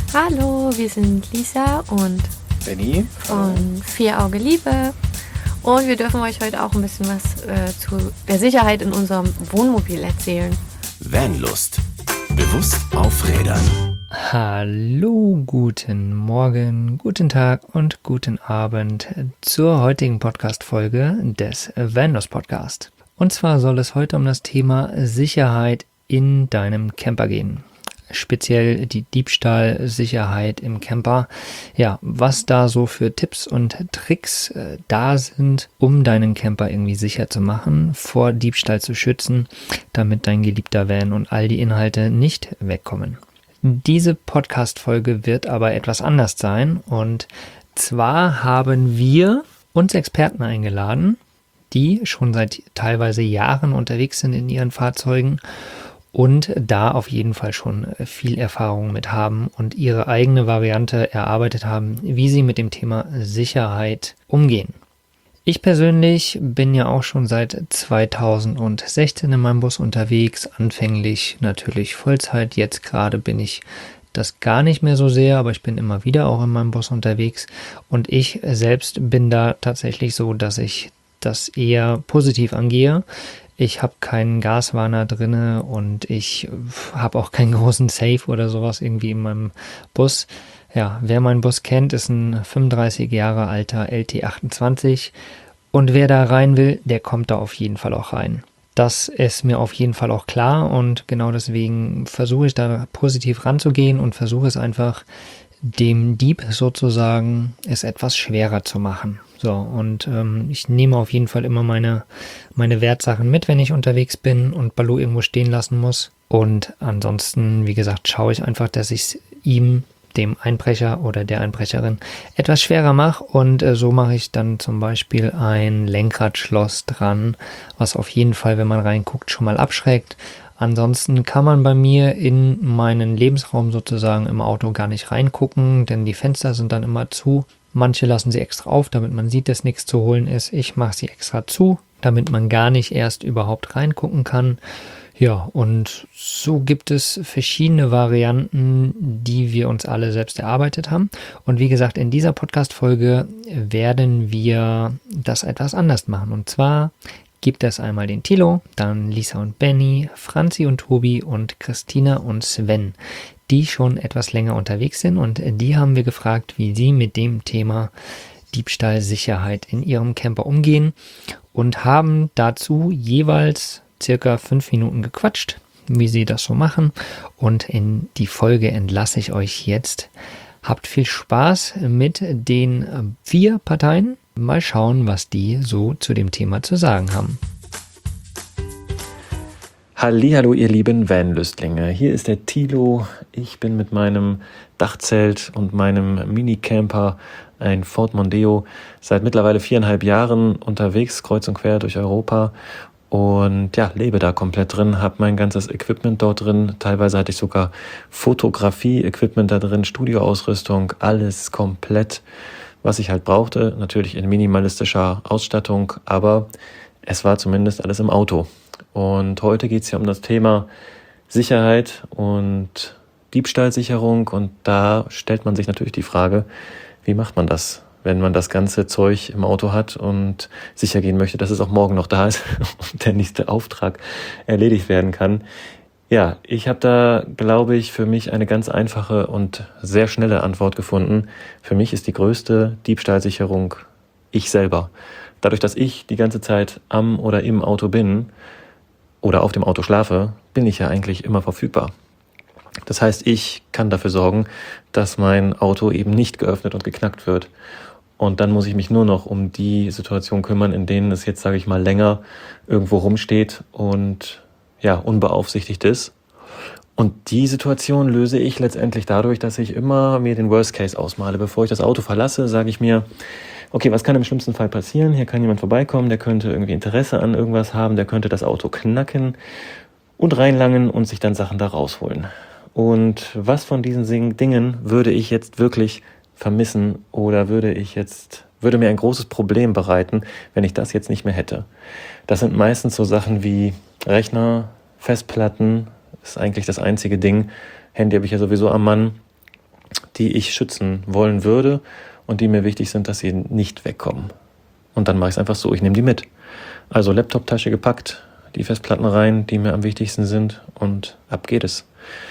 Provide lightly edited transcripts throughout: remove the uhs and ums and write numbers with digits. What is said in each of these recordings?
Hallo, wir sind Lisa und Benny von Vier Auge Liebe und wir dürfen euch heute auch ein bisschen was zu der Sicherheit in unserem Wohnmobil erzählen. Vanlust. Bewusst auf Rädern. Hallo, guten Morgen, guten Tag und guten Abend zur heutigen Podcast-Folge des Vanlust Podcast. Und zwar soll es heute um das Thema Sicherheit in deinem Camper gehen. Speziell die Diebstahlsicherheit im Camper. Ja, was da so für Tipps und Tricks da sind, um deinen Camper irgendwie sicher zu machen, vor Diebstahl zu schützen, damit dein geliebter Van und all die Inhalte nicht wegkommen. Diese Podcast-Folge wird aber etwas anders sein, und zwar haben wir uns Experten eingeladen, die schon seit teilweise Jahren unterwegs sind in ihren Fahrzeugen und da auf jeden Fall schon viel Erfahrung mit haben und ihre eigene Variante erarbeitet haben, wie sie mit dem Thema Sicherheit umgehen. Ich persönlich bin ja auch schon seit 2016 in meinem Bus unterwegs, anfänglich natürlich Vollzeit, jetzt gerade bin ich das gar nicht mehr so sehr, aber ich bin immer wieder auch in meinem Bus unterwegs, und ich selbst bin da tatsächlich so, dass ich das eher positiv angehe. Ich habe keinen Gaswarner drinne und ich habe auch keinen großen Safe oder sowas irgendwie in meinem Bus. Ja, wer meinen Bus kennt, ist ein 35 Jahre alter LT28, und wer da rein will, der kommt da auf jeden Fall auch rein. Das ist mir auf jeden Fall auch klar, und genau deswegen versuche ich da positiv ranzugehen und versuche es einfach dem Dieb sozusagen es etwas schwerer zu machen. So, und ich nehme auf jeden Fall immer meine Wertsachen mit, wenn ich unterwegs bin und Baloo irgendwo stehen lassen muss. Und ansonsten, wie gesagt, schaue ich einfach, dass ich es ihm, dem Einbrecher oder der Einbrecherin, etwas schwerer mache. Und so mache ich dann zum Beispiel ein Lenkradschloss dran, was auf jeden Fall, wenn man reinguckt, schon mal abschreckt. Ansonsten kann man bei mir in meinen Lebensraum sozusagen im Auto gar nicht reingucken, denn die Fenster sind dann immer zu. Manche lassen sie extra auf, damit man sieht, dass nichts zu holen ist. Ich mache sie extra zu, damit man gar nicht erst überhaupt reingucken kann. Ja, und so gibt es verschiedene Varianten, die wir uns alle selbst erarbeitet haben. Und wie gesagt, in dieser Podcast-Folge werden wir das etwas anders machen. Und zwar gibt es einmal den Thilo, dann Lisa und Benny, Franzi und Tobi und Christina und Sven, die schon etwas länger unterwegs sind, und die haben wir gefragt, wie sie mit dem Thema Diebstahlsicherheit in ihrem Camper umgehen, und haben dazu jeweils circa 5 Minuten gequatscht, wie sie das so machen, und in die Folge entlasse ich euch jetzt. Habt viel Spaß mit den 4 Parteien. Mal schauen, was die so zu dem Thema zu sagen haben. Hallihallo, ihr lieben Vanlüstlinge. Hier ist der Thilo. Ich bin mit meinem Dachzelt und meinem Minicamper, ein Ford Mondeo, seit mittlerweile 4,5 Jahren unterwegs, kreuz und quer durch Europa. Und ja, lebe da komplett drin, habe mein ganzes Equipment dort drin. Teilweise hatte ich sogar Fotografie-Equipment da drin, Studioausrüstung, alles komplett, was ich halt brauchte. Natürlich in minimalistischer Ausstattung, aber es war zumindest alles im Auto. Und heute geht es ja um das Thema Sicherheit und Diebstahlsicherung. Und da stellt man sich natürlich die Frage, wie macht man das, wenn man das ganze Zeug im Auto hat und sicher gehen möchte, dass es auch morgen noch da ist und der nächste Auftrag erledigt werden kann. Ja, ich habe da, glaube ich, für mich eine ganz einfache und sehr schnelle Antwort gefunden. Für mich ist die größte Diebstahlsicherung ich selber. Dadurch, dass ich die ganze Zeit am oder im Auto bin oder auf dem Auto schlafe, bin ich ja eigentlich immer verfügbar. Das heißt, ich kann dafür sorgen, dass mein Auto eben nicht geöffnet und geknackt wird. Und dann muss ich mich nur noch um die Situation kümmern, in denen es jetzt, sage ich mal, länger irgendwo rumsteht und ja, unbeaufsichtigt ist. Und die Situation löse ich letztendlich dadurch, dass ich immer mir den Worst Case ausmale. Bevor ich das Auto verlasse, sage ich mir, okay, was kann im schlimmsten Fall passieren? Hier kann jemand vorbeikommen, der könnte irgendwie Interesse an irgendwas haben, der könnte das Auto knacken und reinlangen und sich dann Sachen da rausholen. Und was von diesen Dingen würde ich jetzt wirklich vermissen oder würde mir ein großes Problem bereiten, wenn ich das jetzt nicht mehr hätte? Das sind meistens so Sachen wie Rechner, Festplatten, ist eigentlich das einzige Ding. Handy habe ich ja sowieso am Mann. die ich schützen wollen würde und die mir wichtig sind, dass sie nicht wegkommen. Und dann mache ich es einfach so, ich nehme die mit. Also Laptoptasche gepackt, die Festplatten rein, die mir am wichtigsten sind und ab geht es.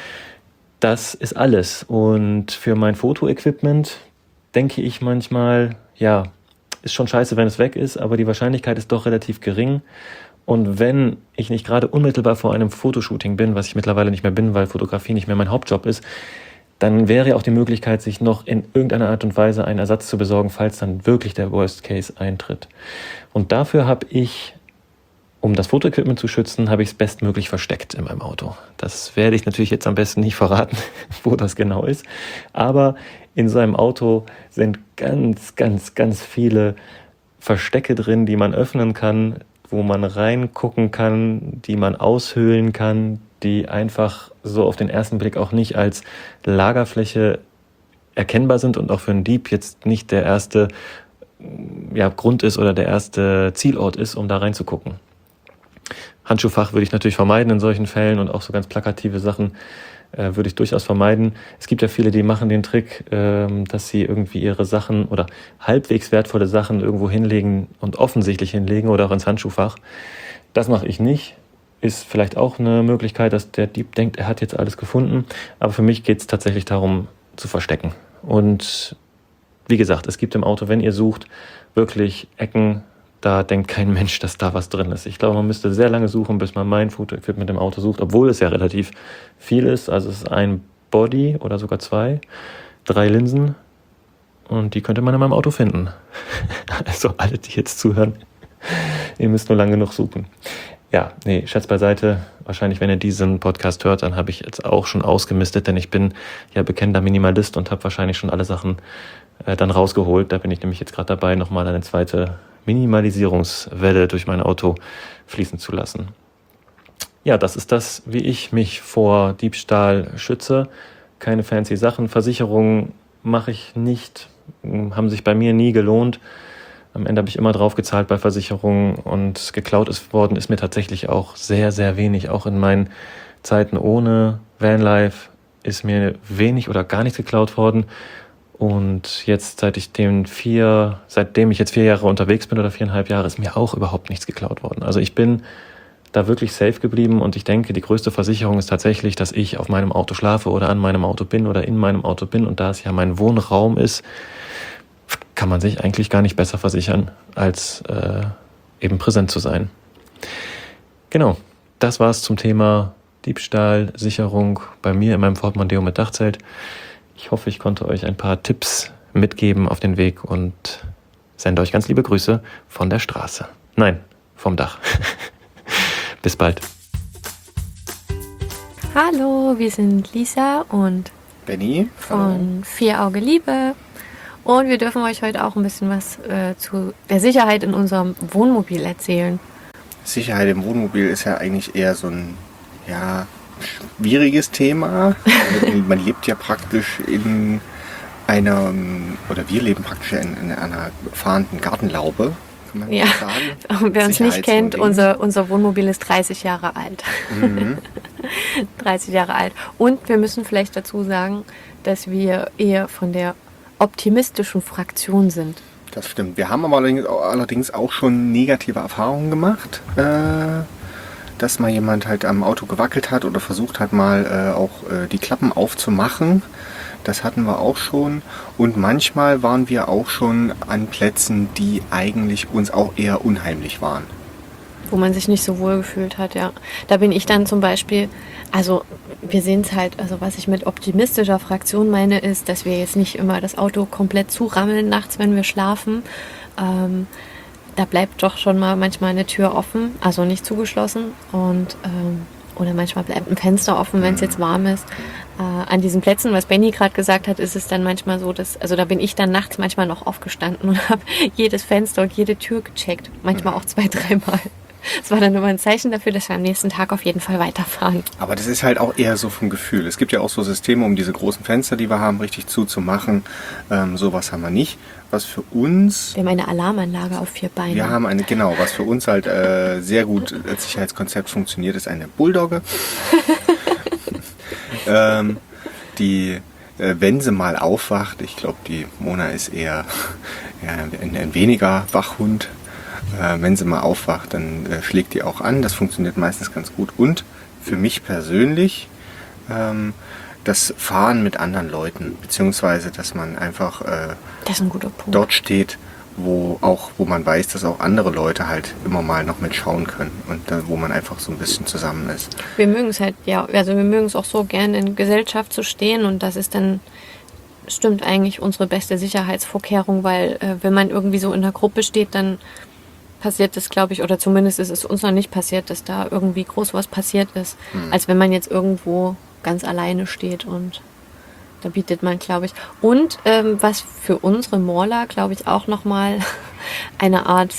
Das ist alles. Und für mein Fotoequipment denke ich manchmal, ja, ist schon scheiße, wenn es weg ist, aber die Wahrscheinlichkeit ist doch relativ gering. Und wenn ich nicht gerade unmittelbar vor einem Fotoshooting bin, was ich mittlerweile nicht mehr bin, weil Fotografie nicht mehr mein Hauptjob ist, dann wäre auch die Möglichkeit, sich noch in irgendeiner Art und Weise einen Ersatz zu besorgen, falls dann wirklich der Worst Case eintritt. Und dafür habe ich, um das Fotoequipment zu schützen, habe ich es bestmöglich versteckt in meinem Auto. Das werde ich natürlich jetzt am besten nicht verraten, wo das genau ist. Aber in so einem Auto sind ganz, ganz, ganz viele Verstecke drin, die man öffnen kann, wo man reingucken kann, die man aushöhlen kann, die einfach so auf den ersten Blick auch nicht als Lagerfläche erkennbar sind und auch für einen Dieb jetzt nicht der erste Grund ist oder der erste Zielort ist, um da reinzugucken. Handschuhfach würde ich natürlich vermeiden in solchen Fällen und auch so ganz plakative Sachen würde ich durchaus vermeiden. Es gibt ja viele, die machen den Trick, dass sie irgendwie ihre Sachen oder halbwegs wertvolle Sachen irgendwo hinlegen und offensichtlich hinlegen oder auch ins Handschuhfach. Das mache ich nicht. Ist vielleicht auch eine Möglichkeit, dass der Dieb denkt, er hat jetzt alles gefunden. Aber für mich geht es tatsächlich darum, zu verstecken. Und wie gesagt, es gibt im Auto, wenn ihr sucht, wirklich Ecken, da denkt kein Mensch, dass da was drin ist. Ich glaube, man müsste sehr lange suchen, bis man mein Fotoequipment im Auto sucht, obwohl es ja relativ viel ist. Also es ist ein Body oder sogar 2, 3 Linsen und die könnte man in meinem Auto finden. Also alle, die jetzt zuhören, ihr müsst nur lang genug suchen. Ja, nee, Scherz beiseite. Wahrscheinlich, wenn ihr diesen Podcast hört, dann habe ich jetzt auch schon ausgemistet, denn ich bin ja bekennender Minimalist und habe wahrscheinlich schon alle Sachen dann rausgeholt. Da bin ich nämlich jetzt gerade dabei, nochmal eine zweite Minimalisierungswelle durch mein Auto fließen zu lassen. Ja, das ist das, wie ich mich vor Diebstahl schütze. Keine fancy Sachen. Versicherungen mache ich nicht, haben sich bei mir nie gelohnt. Am Ende habe ich immer drauf gezahlt bei Versicherungen und geklaut worden ist mir tatsächlich auch sehr, sehr wenig. Auch in meinen Zeiten ohne Vanlife ist mir wenig oder gar nichts geklaut worden. Und jetzt, seitdem ich jetzt 4 Jahre unterwegs bin oder 4,5 Jahre, ist mir auch überhaupt nichts geklaut worden. Also ich bin da wirklich safe geblieben und ich denke, die größte Versicherung ist tatsächlich, dass ich auf meinem Auto schlafe oder an meinem Auto bin oder in meinem Auto bin. Und da es ja mein Wohnraum ist, kann man sich eigentlich gar nicht besser versichern, als eben präsent zu sein. Genau, das war's zum Thema Diebstahl, Sicherung bei mir in meinem Ford Mondeo mit Dachzelt. Ich hoffe, ich konnte euch ein paar Tipps mitgeben auf den Weg und sende euch ganz liebe Grüße von der Straße. Nein, vom Dach. Bis bald. Hallo, wir sind Lisa und Benny von Vier Auge Liebe. Und wir dürfen euch heute auch ein bisschen was zu der Sicherheit in unserem Wohnmobil erzählen. Sicherheit im Wohnmobil ist ja eigentlich eher so ein schwieriges Thema. Man lebt ja praktisch in einer, oder wir leben praktisch in einer fahrenden Gartenlaube. Kann man sagen. Wer uns nicht kennt, unser Wohnmobil ist 30 Jahre alt. Mhm. 30 Jahre alt. Und wir müssen vielleicht dazu sagen, dass wir eher von der optimistischen Fraktion sind. Das stimmt. Wir haben aber allerdings auch schon negative Erfahrungen gemacht, dass mal jemand halt am Auto gewackelt hat oder versucht hat, mal auch die Klappen aufzumachen. Das hatten wir auch schon. Und manchmal waren wir auch schon an Plätzen, die eigentlich uns auch eher unheimlich waren. Wo man sich nicht so wohl gefühlt hat, ja. Da bin ich dann zum Beispiel, also wir sehen es halt, also was ich mit optimistischer Fraktion meine, ist, dass wir jetzt nicht immer das Auto komplett zurammeln nachts, wenn wir schlafen. Da bleibt doch schon mal manchmal eine Tür offen, also nicht zugeschlossen und oder manchmal bleibt ein Fenster offen, wenn es jetzt warm ist. An diesen Plätzen, was Benny gerade gesagt hat, ist es dann manchmal so, dass, also da bin ich dann nachts manchmal noch aufgestanden und habe jedes Fenster und jede Tür gecheckt, manchmal auch 2-3 Mal. Das war dann immer ein Zeichen dafür, dass wir am nächsten Tag auf jeden Fall weiterfahren. Aber das ist halt auch eher so vom Gefühl. Es gibt ja auch so Systeme, um diese großen Fenster, die wir haben, richtig zuzumachen. Sowas haben wir nicht. Was für uns... Wir haben eine Alarmanlage auf 4 Beinen. Wir haben eine, genau, was für uns halt sehr gut als Sicherheitskonzept funktioniert, ist eine Bulldogge. Die wenn sie mal aufwacht, ich glaube, die Mona ist eher ein weniger Wachhund. Wenn sie mal aufwacht, dann schlägt die auch an. Das funktioniert meistens ganz gut. Und für mich persönlich das Fahren mit anderen Leuten, beziehungsweise dass man einfach Das ist ein guter Punkt. dort steht, wo man weiß, dass auch andere Leute halt immer mal noch mitschauen können und wo man einfach so ein bisschen zusammen ist. Wir mögen es halt, wir mögen es auch so gerne in Gesellschaft zu stehen und das ist dann, stimmt eigentlich unsere beste Sicherheitsvorkehrung, weil wenn man irgendwie so in der Gruppe steht, dann passiert das, glaube ich, oder zumindest ist es uns noch nicht passiert, dass da irgendwie groß was passiert ist, als wenn man jetzt irgendwo ganz alleine steht und da bietet man, glaube ich. Und was für unsere Mauler, glaube ich, auch nochmal eine Art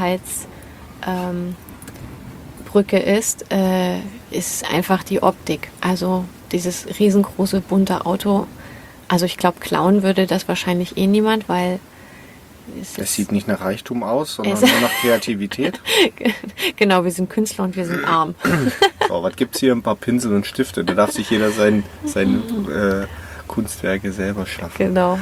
Sicherheitsbrücke ist einfach die Optik. Also dieses riesengroße, bunte Auto. Also ich glaube, klauen würde das wahrscheinlich eh niemand, weil Das sieht nicht nach Reichtum aus, sondern nur nach Kreativität. Genau, wir sind Künstler und wir sind arm. So, was gibt's hier? Ein paar Pinsel und Stifte. Da darf sich jeder seine Kunstwerke selber schaffen. Genau.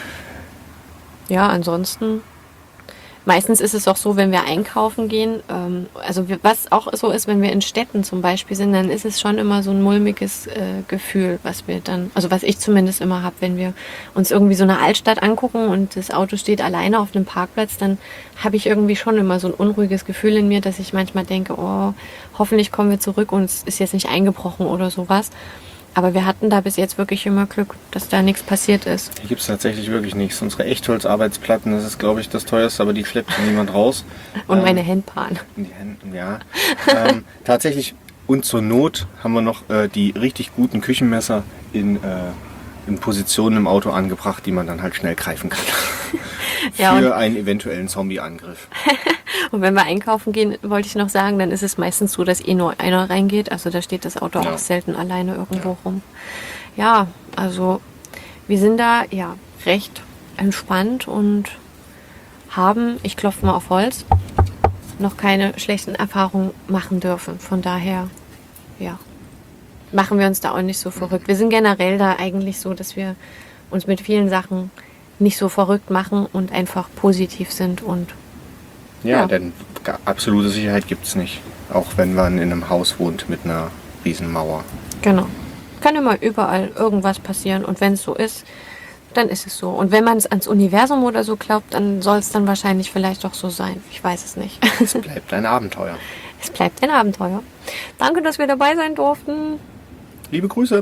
Ja, ansonsten, meistens ist es auch so, wenn wir einkaufen gehen, was auch so ist, wenn wir in Städten zum Beispiel sind, dann ist es schon immer so ein mulmiges Gefühl, was ich zumindest immer habe, wenn wir uns irgendwie so eine Altstadt angucken und das Auto steht alleine auf einem Parkplatz, dann habe ich irgendwie schon immer so ein unruhiges Gefühl in mir, dass ich manchmal denke, oh, hoffentlich kommen wir zurück und es ist jetzt nicht eingebrochen oder sowas. Aber wir hatten da bis jetzt wirklich immer Glück, dass da nichts passiert ist. Hier gibt es tatsächlich wirklich nichts. Unsere Echtholzarbeitsplatten, das ist, glaube ich, das teuerste, aber die schleppt niemand raus. Und meine Handpan. Die Händen, ja. Tatsächlich, und zur Not haben wir noch die richtig guten Küchenmesser in Positionen im Auto angebracht, die man dann halt schnell greifen kann. Für einen eventuellen Zombie-Angriff. Und wenn wir einkaufen gehen, wollte ich noch sagen, dann ist es meistens so, dass nur einer reingeht. Also da steht das Auto auch selten alleine irgendwo rum. Ja, also wir sind da recht entspannt und haben, ich klopfe mal auf Holz, noch keine schlechten Erfahrungen machen dürfen. Von daher, machen wir uns da auch nicht so verrückt. Wir sind generell da eigentlich so, dass wir uns mit vielen Sachen nicht so verrückt machen und einfach positiv sind und denn absolute Sicherheit gibt es nicht. Auch wenn man in einem Haus wohnt mit einer riesen Mauer. Genau. Kann immer überall irgendwas passieren und wenn es so ist, dann ist es so. Und wenn man es ans Universum oder so glaubt, dann soll es dann wahrscheinlich vielleicht auch so sein. Ich weiß es nicht. Es bleibt ein Abenteuer. Es bleibt ein Abenteuer. Danke, dass wir dabei sein durften. Liebe Grüße.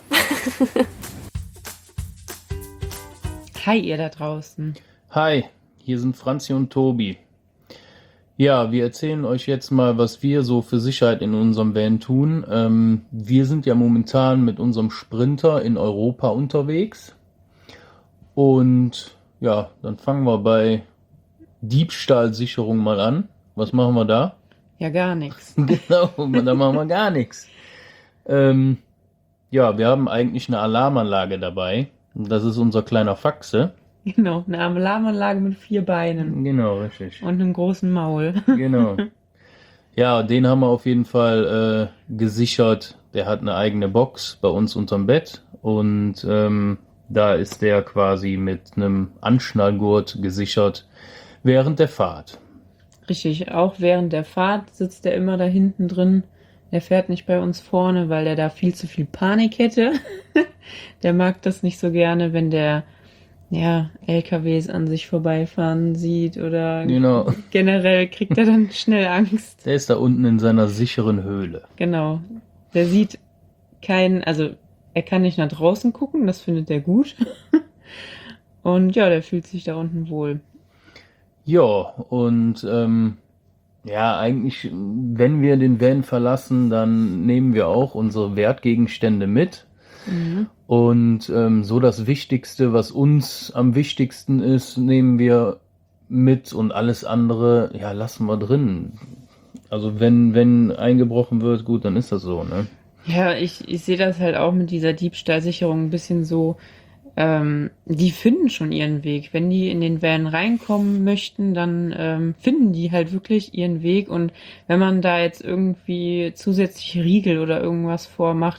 Hi, ihr da draußen. Hi, hier sind Franzi und Tobi. Ja, wir erzählen euch jetzt mal, was wir so für Sicherheit in unserem Van tun. Wir sind ja momentan mit unserem Sprinter in Europa unterwegs. Und ja, dann fangen wir bei Diebstahlsicherung mal an. Was machen wir da? Ja, gar nichts. Genau, da machen wir gar nichts. Wir haben eigentlich eine Alarmanlage dabei. Das ist unser kleiner Faxe. Genau, eine Alarmanlage mit 4 Beinen. Genau, richtig. Und einem großen Maul. Genau. Ja, den haben wir auf jeden Fall gesichert. Der hat eine eigene Box bei uns unterm Bett. Und da ist der quasi mit einem Anschnallgurt gesichert während der Fahrt. Richtig, auch während der Fahrt sitzt er immer da hinten drin. Der fährt nicht bei uns vorne, weil der da viel zu viel Panik hätte. Der mag das nicht so gerne, wenn der LKWs an sich vorbeifahren sieht oder generell kriegt er dann schnell Angst. Der ist da unten in seiner sicheren Höhle. Genau. Der sieht er kann nicht nach draußen gucken, das findet er gut. Und der fühlt sich da unten wohl. Ja, und eigentlich, wenn wir den Van verlassen, dann nehmen wir auch unsere Wertgegenstände mit. Mhm. Und so das Wichtigste, was uns am wichtigsten ist, nehmen wir mit und alles andere, lassen wir drin. Also wenn eingebrochen wird, gut, dann ist das so, ne? Ja, ich sehe das halt auch mit dieser Diebstahlsicherung ein bisschen so, die finden schon ihren Weg. Wenn die in den Van reinkommen möchten, dann finden die halt wirklich ihren Weg. Und wenn man da jetzt irgendwie zusätzliche Riegel oder irgendwas vormacht,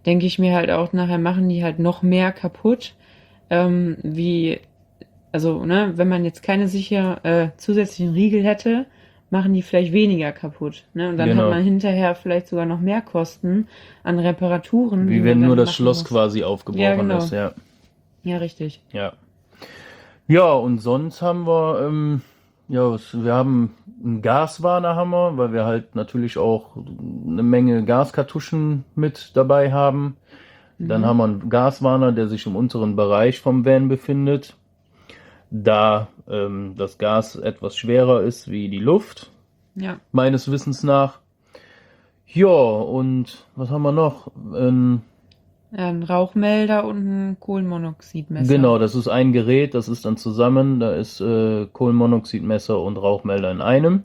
denke ich mir halt auch, nachher machen die halt noch mehr kaputt, also, ne, wenn man jetzt keine zusätzlichen Riegel hätte, machen die vielleicht weniger kaputt, ne, und dann Genau. hat man hinterher vielleicht sogar noch mehr Kosten an Reparaturen. die Wie man wenn dann nur das machen Schloss muss. quasi aufgebrochen Ja, genau. ist, ja. Ja, richtig. Ja. Ja, und sonst haben wir, wir haben einen Gaswarner, weil wir halt natürlich auch eine Menge Gaskartuschen mit dabei haben. Dann haben wir einen Gaswarner, der sich im unteren Bereich vom Van befindet. Da das Gas etwas schwerer ist wie die Luft, Ja. meines Wissens nach. Ja, und was haben wir noch? Ein Rauchmelder und ein Kohlenmonoxidmesser. Genau, das ist ein Gerät, das ist dann zusammen. Da ist Kohlenmonoxidmesser und Rauchmelder in einem.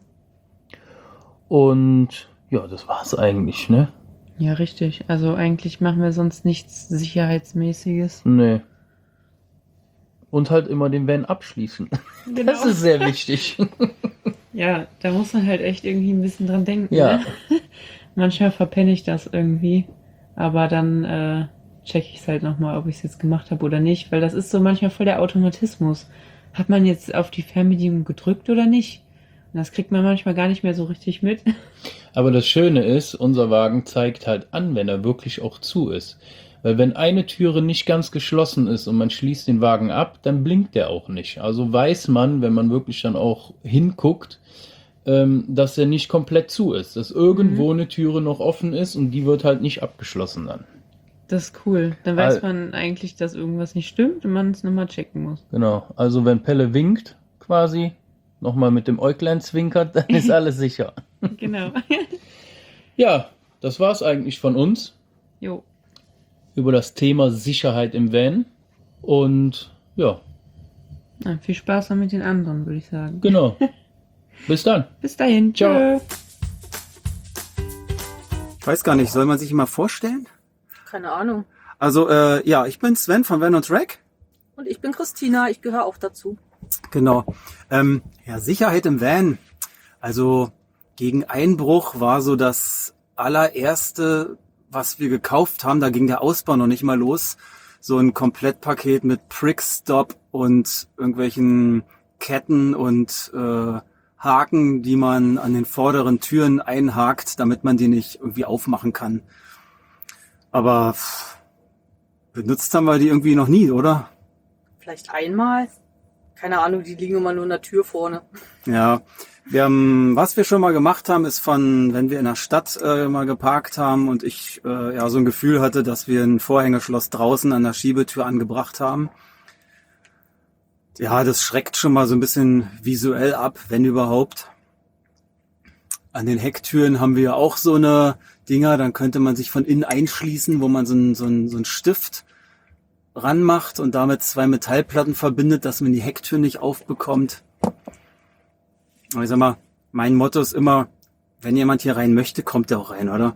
Und ja, das war's eigentlich, ne? Ja, richtig. Also eigentlich machen wir sonst nichts Sicherheitsmäßiges. Nee. Und halt immer den Van abschließen. Genau. Das ist sehr wichtig. Ja, da muss man halt echt irgendwie ein bisschen dran denken. Ja. Ne? Manchmal verpenne ich das irgendwie. Aber dann check ich es halt nochmal, ob ich es jetzt gemacht habe oder nicht. Weil das ist so manchmal voll der Automatismus. Hat man jetzt auf die Fernbedienung gedrückt oder nicht? Und das kriegt man manchmal gar nicht mehr so richtig mit. Aber das Schöne ist, unser Wagen zeigt halt an, wenn er wirklich auch zu ist. Weil wenn eine Türe nicht ganz geschlossen ist und man schließt den Wagen ab, dann blinkt der auch nicht. Also weiß man, wenn man wirklich dann auch hinguckt, dass er nicht komplett zu ist. Dass irgendwo eine Türe noch offen ist und die wird halt nicht abgeschlossen dann. Das ist cool. Dann weiß man eigentlich, dass irgendwas nicht stimmt und man es nochmal checken muss. Genau, also wenn Pelle winkt, quasi, nochmal mit dem Äuglein zwinkert, dann ist alles sicher. Genau. Ja, das war's eigentlich von uns Jo. über das Thema Sicherheit im Van. Und ja, Na, viel Spaß noch mit den anderen, würde ich sagen. genau. Bis dann. Bis dahin. Ciao. Tschö. Ich weiß gar nicht, soll man sich mal vorstellen? Keine Ahnung. Also, ich bin Sven von Van & Track. Und ich bin Christina, ich gehöre auch dazu. Genau. Sicherheit im Van. Also, gegen Einbruch war so das allererste, was wir gekauft haben. Da ging der Ausbau noch nicht mal los. So ein Komplettpaket mit Prickstop und irgendwelchen Ketten und Haken, die man an den vorderen Türen einhakt, damit man die nicht irgendwie aufmachen kann. Aber benutzt haben wir die irgendwie noch nie, oder? Vielleicht einmal. Keine Ahnung, die liegen immer nur in der Tür vorne. Ja, was wir schon mal gemacht haben, ist wenn wir in der Stadt mal geparkt haben und ich so ein Gefühl hatte, dass wir ein Vorhängeschloss draußen an der Schiebetür angebracht haben. Ja, das schreckt schon mal so ein bisschen visuell ab, wenn überhaupt. An den Hecktüren haben wir auch so eine Dinger, dann könnte man sich von innen einschließen, wo man so einen Stift ranmacht und damit 2 Metallplatten verbindet, dass man die Hecktür nicht aufbekommt. Aber ich sag mal, mein Motto ist immer, wenn jemand hier rein möchte, kommt er auch rein, oder?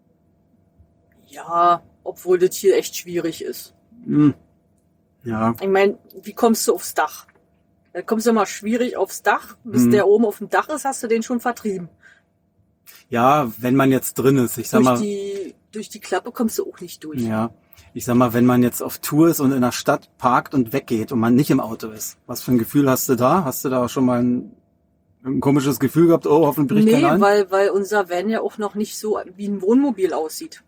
Ja, obwohl das hier echt schwierig ist. Ja. Ich meine, wie kommst du aufs Dach? Da kommst du immer schwierig aufs Dach. Bis der oben auf dem Dach ist, hast du den schon vertrieben. Ja, wenn man jetzt drin ist, ich sag mal. Durch die Klappe kommst du auch nicht durch. Ja, ich sag mal, wenn man jetzt auf Tour ist und in der Stadt parkt und weggeht und man nicht im Auto ist, was für ein Gefühl hast du da? Hast du da schon mal ein komisches Gefühl gehabt? Oh, hoffentlich bricht keiner ein? weil unser Van ja auch noch nicht so wie ein Wohnmobil aussieht.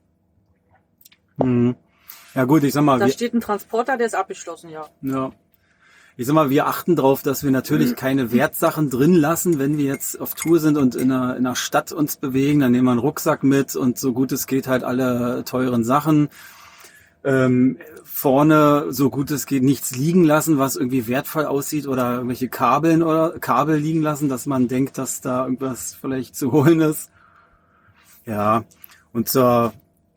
Ja gut, ich sag mal, Da steht ein Transporter, der ist abgeschlossen, ja. ja. Ich sag mal, wir achten drauf, dass wir natürlich keine Wertsachen drin lassen, wenn wir jetzt auf Tour sind und in einer Stadt uns bewegen. Dann nehmen wir einen Rucksack mit und so gut es geht halt alle teuren Sachen. Vorne, so gut es geht, nichts liegen lassen, was irgendwie wertvoll aussieht oder irgendwelche Kabel liegen lassen, dass man denkt, dass da irgendwas vielleicht zu holen ist. Ja, und zur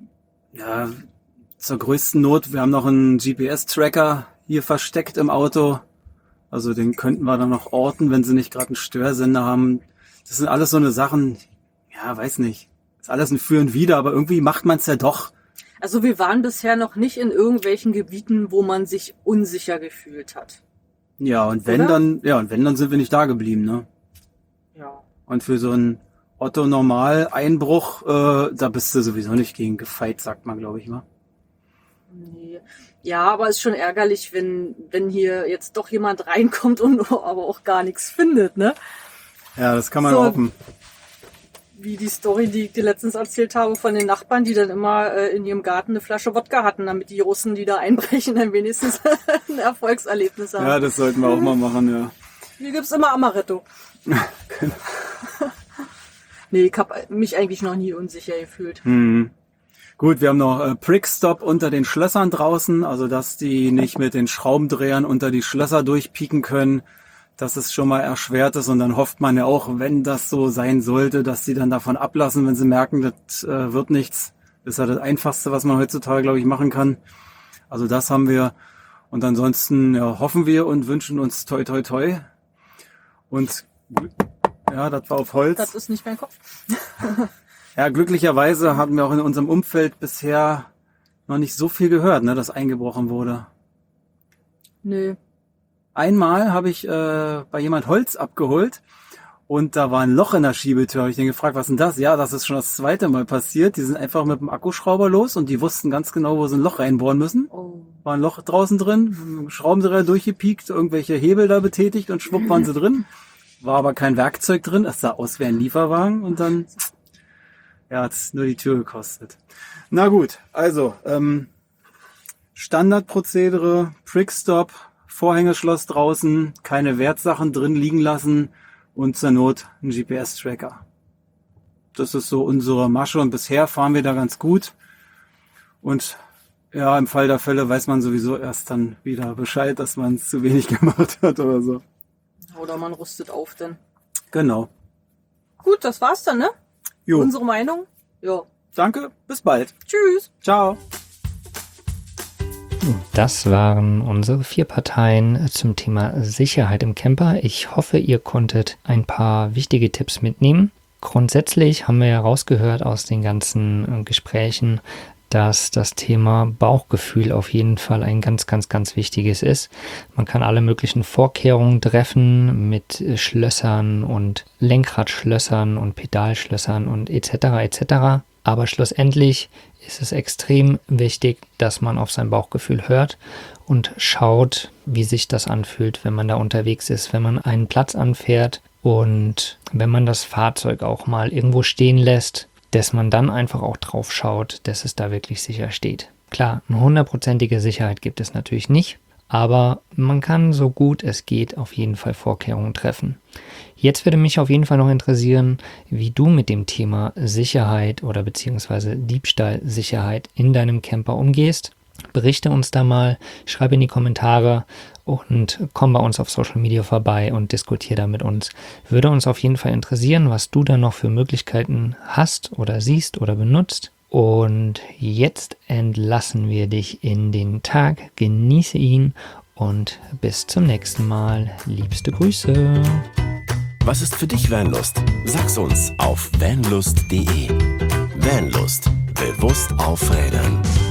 größten Not, wir haben noch einen GPS-Tracker hier versteckt im Auto. Also den könnten wir dann noch orten, wenn sie nicht gerade einen Störsender haben. Das sind alles so eine Sachen, ja, weiß nicht. Ist alles ein Für und Wider, aber irgendwie macht man es ja doch. Also wir waren bisher noch nicht in irgendwelchen Gebieten, wo man sich unsicher gefühlt hat. Ja, und wenn dann sind wir nicht da geblieben, ne? Ja. Und für so einen Otto-Normal-Einbruch, da bist du sowieso nicht gegen gefeit, sagt man, glaube ich mal. Nee. Ja, aber ist schon ärgerlich, wenn hier jetzt doch jemand reinkommt und aber auch gar nichts findet, ne? Ja, das kann man So. hoffen. Wie die Story, die ich dir letztens erzählt habe von den Nachbarn, die dann immer in ihrem Garten eine Flasche Wodka hatten, damit die Russen, die da einbrechen, dann wenigstens ein Erfolgserlebnis haben. Ja, das sollten wir auch mal machen, ja. Hier gibt's immer Amaretto. Genau. Nee, ich habe mich eigentlich noch nie unsicher gefühlt. Gut, wir haben noch Prickstop unter den Schlössern draußen, also dass die nicht mit den Schraubendrehern unter die Schlösser durchpieken können. Das ist schon mal erschwert ist und dann hofft man ja auch, wenn das so sein sollte, dass die dann davon ablassen, wenn sie merken, das wird nichts. Das ist ja das Einfachste, was man heutzutage, glaube ich, machen kann. Also das haben wir. Und ansonsten ja, hoffen wir und wünschen uns toi toi toi. Und ja, das war auf Holz. Das ist nicht mein Kopf. Ja, glücklicherweise haben wir auch in unserem Umfeld bisher noch nicht so viel gehört, ne, dass eingebrochen wurde. Nö. Einmal habe ich bei jemand Holz abgeholt und da war ein Loch in der Schiebetür. Habe ich den gefragt, was ist denn das? Ja, das ist schon das zweite Mal passiert. Die sind einfach mit dem Akkuschrauber los und die wussten ganz genau, wo sie ein Loch reinbohren müssen. Oh. War ein Loch draußen drin, mit dem Schraubendreher durchgepiekt, irgendwelche Hebel da betätigt und schwupp waren sie drin. War aber kein Werkzeug drin. Es sah aus wie ein Lieferwagen und dann ja, hat's nur die Tür gekostet. Na gut, also Standardprozedere, Prickstop, Vorhängeschloss draußen, keine Wertsachen drin liegen lassen und zur Not ein GPS-Tracker. Das ist so unsere Masche und bisher fahren wir da ganz gut. Und ja, im Fall der Fälle weiß man sowieso erst dann wieder Bescheid, dass man es zu wenig gemacht hat oder so. Oder man rüstet auf denn. Genau. Gut, das war's dann, ne? Jo, Unsere Meinung? Ja. danke, bis bald. Tschüss. Ciao. Das waren unsere 4 Parteien zum Thema Sicherheit im Camper. Ich hoffe, ihr konntet ein paar wichtige Tipps mitnehmen. Grundsätzlich haben wir ja rausgehört aus den ganzen Gesprächen, dass das Thema Bauchgefühl auf jeden Fall ein ganz, ganz, ganz wichtiges ist. Man kann alle möglichen Vorkehrungen treffen mit Schlössern und Lenkradschlössern und Pedalschlössern und etc. etc. Aber schlussendlich ist es extrem wichtig, dass man auf sein Bauchgefühl hört und schaut, wie sich das anfühlt, wenn man da unterwegs ist, wenn man einen Platz anfährt und wenn man das Fahrzeug auch mal irgendwo stehen lässt, dass man dann einfach auch drauf schaut, dass es da wirklich sicher steht. Klar, eine 100%ige Sicherheit gibt es natürlich nicht, aber man kann so gut es geht auf jeden Fall Vorkehrungen treffen. Jetzt würde mich auf jeden Fall noch interessieren, wie du mit dem Thema Sicherheit oder beziehungsweise Diebstahlsicherheit in deinem Camper umgehst. Berichte uns da mal, schreibe in die Kommentare und komm bei uns auf Social Media vorbei und diskutiere da mit uns. Würde uns auf jeden Fall interessieren, was du da noch für Möglichkeiten hast oder siehst oder benutzt. Und jetzt entlassen wir dich in den Tag, genieße ihn und bis zum nächsten Mal. Liebste Grüße. Was ist für dich Vanlust? Sag's uns auf vanlust.de. Vanlust. Bewusst aufrädern.